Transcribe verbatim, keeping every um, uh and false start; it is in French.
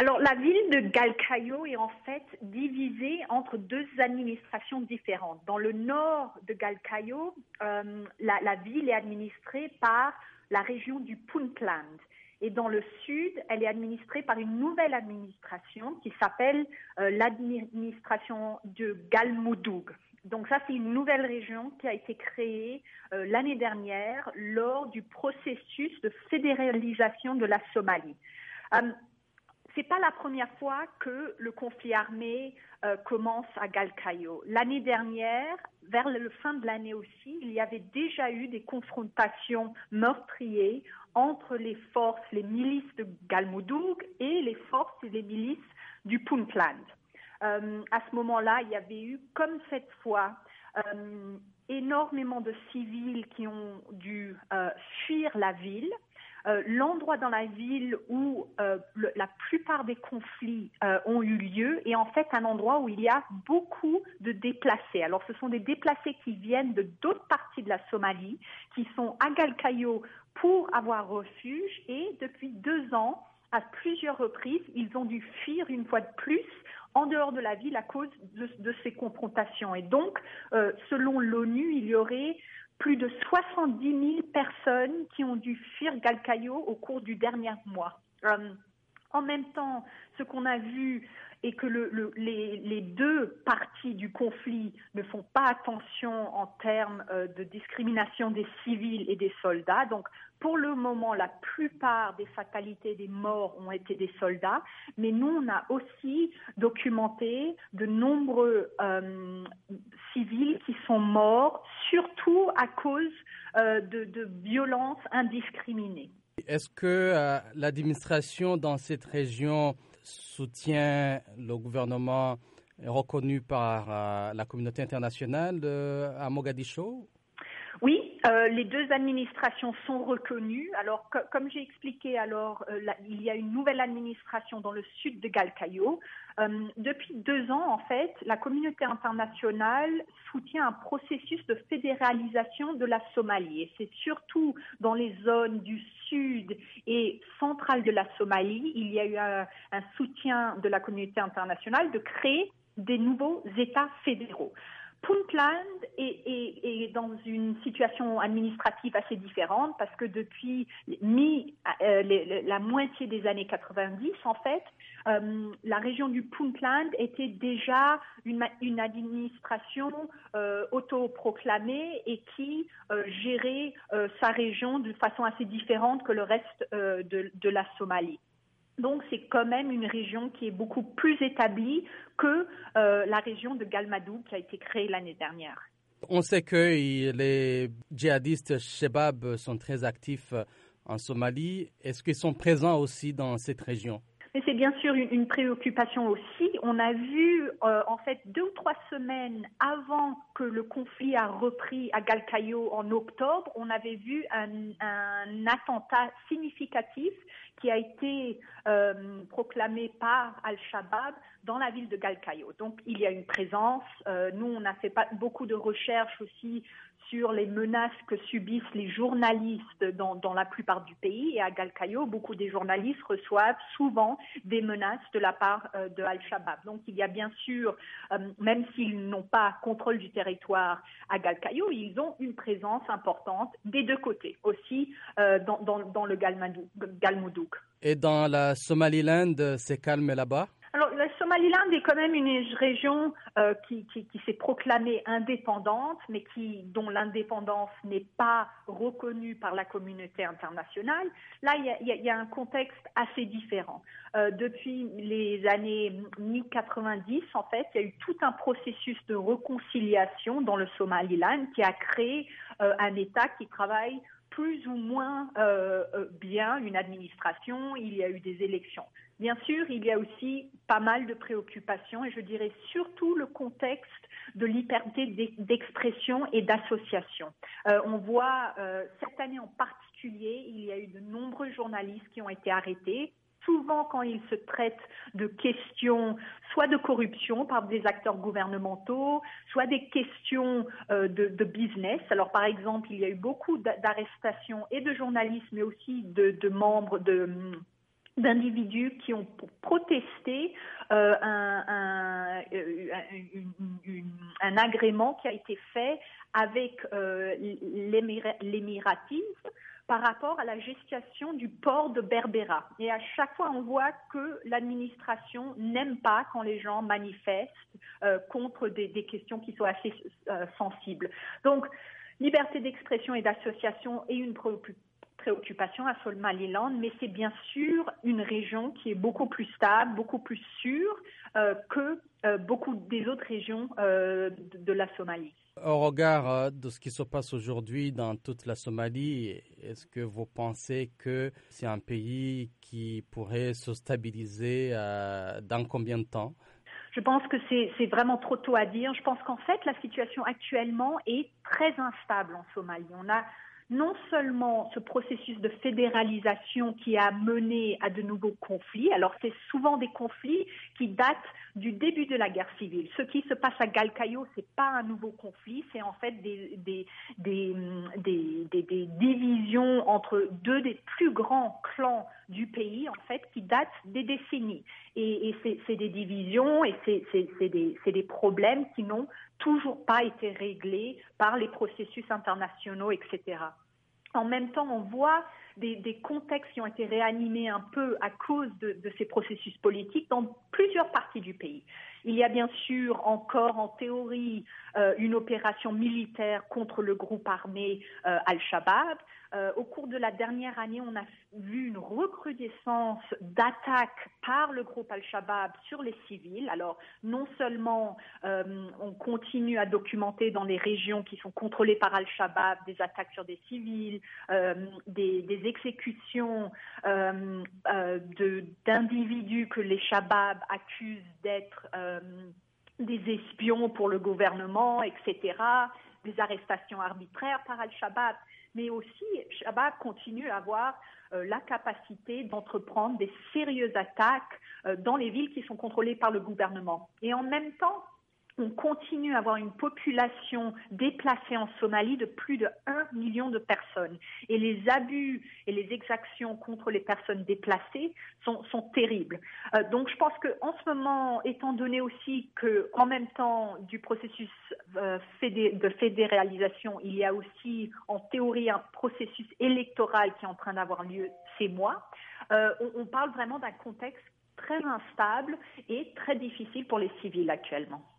Alors, la ville de Galkayo est en fait divisée entre deux administrations différentes. Dans le nord de Galkayo, euh, la, la ville est administrée par la région du Puntland. Et dans le sud, elle est administrée par une nouvelle administration qui s'appelle euh, l'administration de Galmudug. Donc ça, c'est une nouvelle région qui a été créée euh, l'année dernière lors du processus de fédéralisation de la Somalie. Euh, C'est pas la première fois que le conflit armé euh, commence à Galkayo. L'année dernière, vers le fin de l'année aussi, il y avait déjà eu des confrontations meurtrières entre les forces, les milices de Galmudug et les forces et les milices du Puntland. Euh, à ce moment-là, il y avait eu, comme cette fois, euh, énormément de civils qui ont dû euh, fuir la ville. Euh, l'endroit dans la ville où euh, le, la plupart des conflits euh, ont eu lieu est en fait un endroit où il y a beaucoup de déplacés. Alors ce sont des déplacés qui viennent de d'autres parties de la Somalie, qui sont à Galkayo pour avoir refuge et depuis deux ans, à plusieurs reprises, ils ont dû fuir une fois de plus en dehors de la ville à cause de, de ces confrontations. Et donc, euh, selon l'ONU, il y aurait plus de soixante-dix mille personnes qui ont dû fuir Galkayo au cours du dernier mois. Euh, en même temps, ce qu'on a vu est que le, le, les, les deux parties du conflit ne font pas attention en termes euh, de discrimination des civils et des soldats. Donc, pour le moment, la plupart des fatalités, des morts ont été des soldats, mais nous, on a aussi documenté de nombreux euh, civils qui sont morts, surtout à cause euh, de, de violences indiscriminées. Est-ce que euh, l'administration dans cette région soutient le gouvernement reconnu par euh, la communauté internationale euh, à Mogadiscio? Oui, euh, les deux administrations sont reconnues. Alors, co- comme j'ai expliqué, alors euh, là, il y a une nouvelle administration dans le sud de Galkayo. Euh, depuis deux ans, en fait, la communauté internationale soutient un processus de fédéralisation de la Somalie. Et c'est surtout dans les zones du sud et centrale de la Somalie, il y a eu un, un soutien de la communauté internationale de créer des nouveaux États fédéraux. Puntland est, est, est dans une situation administrative assez différente parce que depuis mi, euh, les, la moitié des années quatre-vingt-dix, en fait, euh, la région du Puntland était déjà une, une administration euh, autoproclamée et qui euh, gérait euh, sa région de façon assez différente que le reste euh, de, de la Somalie. Donc, c'est quand même une région qui est beaucoup plus établie que euh, la région de Galmudug qui a été créée l'année dernière. On sait que les djihadistes Shebab sont très actifs en Somalie. Est-ce qu'ils sont présents aussi dans cette région? Mais c'est bien sûr une, une préoccupation aussi. On a vu, euh, en fait, deux ou trois semaines avant que le conflit a repris à Galkayo en octobre, on avait vu un, un attentat significatif qui a été euh, proclamé par Al-Shabaab dans la ville de Galkayo. Donc, il y a une présence. Euh, nous, on a fait pas, beaucoup de recherches aussi sur les menaces que subissent les journalistes dans, dans la plupart du pays. Et à Galkayo, beaucoup des journalistes reçoivent souvent des menaces de la part euh, de Al-Shabaab. Donc, il y a bien sûr, euh, même s'ils n'ont pas contrôle du territoire à Galkayo, ils ont une présence importante des deux côtés, aussi euh, dans, dans, dans le Galmudug. Et dans la Somaliland, c'est calme là-bas? Alors, la Somaliland est quand même une région euh, qui, qui, qui s'est proclamée indépendante, mais qui, dont l'indépendance n'est pas reconnue par la communauté internationale. Là, il y a, il y a, il y a un contexte assez différent. Euh, depuis les années mi quatre-vingt-dix, en fait, il y a eu tout un processus de réconciliation dans le Somaliland qui a créé euh, un État qui travaille plus ou moins euh, euh, bien, une administration, il y a eu des élections. Bien sûr, il y a aussi pas mal de préoccupations et je dirais surtout le contexte de liberté d'expression et d'association. Euh, on voit, euh, cette année en particulier, il y a eu de nombreux journalistes qui ont été arrêtés. Souvent, quand il se traite de questions, soit de corruption par des acteurs gouvernementaux, soit des questions euh, de, de business. Alors, par exemple, il y a eu beaucoup d'arrestations et de journalistes, mais aussi de, de membres de d'individus qui ont protesté euh, un, un, un, un agrément qui a été fait avec euh, l'émiratisme par rapport à la gestion du port de Berbera. Et à chaque fois, on voit que l'administration n'aime pas quand les gens manifestent euh, contre des, des questions qui sont assez euh, sensibles. Donc, liberté d'expression et d'association est une préoccupation préoccupation à Somaliland, mais c'est bien sûr une région qui est beaucoup plus stable, beaucoup plus sûre euh, que euh, beaucoup des autres régions euh, de, de la Somalie. Au regard de ce qui se passe aujourd'hui dans toute la Somalie, est-ce que vous pensez que c'est un pays qui pourrait se stabiliser euh, dans combien de temps? Je pense que c'est, c'est vraiment trop tôt à dire. Je pense qu'en fait, la situation actuellement est très instable en Somalie. On a non seulement ce processus de fédéralisation qui a mené à de nouveaux conflits, alors c'est souvent des conflits qui datent du début de la guerre civile. Ce qui se passe à Galkayo, c'est pas un nouveau conflit, c'est en fait des, des, des, des, des, des divisions entre deux des plus grands clans du pays, en fait, qui datent des décennies. Et, et c'est, c'est des divisions et c'est, c'est, c'est, des, c'est des problèmes qui n'ont toujours pas été réglés par les processus internationaux, et cetera. En même temps, on voit des, des contextes qui ont été réanimés un peu à cause de, de ces processus politiques dans plusieurs parties du pays. Il y a bien sûr encore en théorie euh, une opération militaire contre le groupe armé euh, Al-Shabaab. Euh, au cours de la dernière année, on a vu une recrudescence d'attaques par le groupe Al-Shabaab sur les civils. Alors, non seulement euh, on continue à documenter dans les régions qui sont contrôlées par Al-Shabaab des attaques sur des civils, euh, des, des exécutions euh, euh, de, d'individus que les Shabaab accusent d'être euh, des espions pour le gouvernement, et cetera, des arrestations arbitraires par Al-Shabaab. Mais aussi, Shabaab continue à avoir euh, la capacité d'entreprendre des sérieuses attaques euh, dans les villes qui sont contrôlées par le gouvernement. Et en même temps, on continue à avoir une population déplacée en Somalie de plus de un million de personnes. Et les abus et les exactions contre les personnes déplacées sont, sont terribles. Euh, donc je pense qu'en ce moment, étant donné aussi qu'en même temps du processus euh, fédé- de fédéralisation, il y a aussi en théorie un processus électoral qui est en train d'avoir lieu ces mois, euh, on, on parle vraiment d'un contexte très instable et très difficile pour les civils actuellement.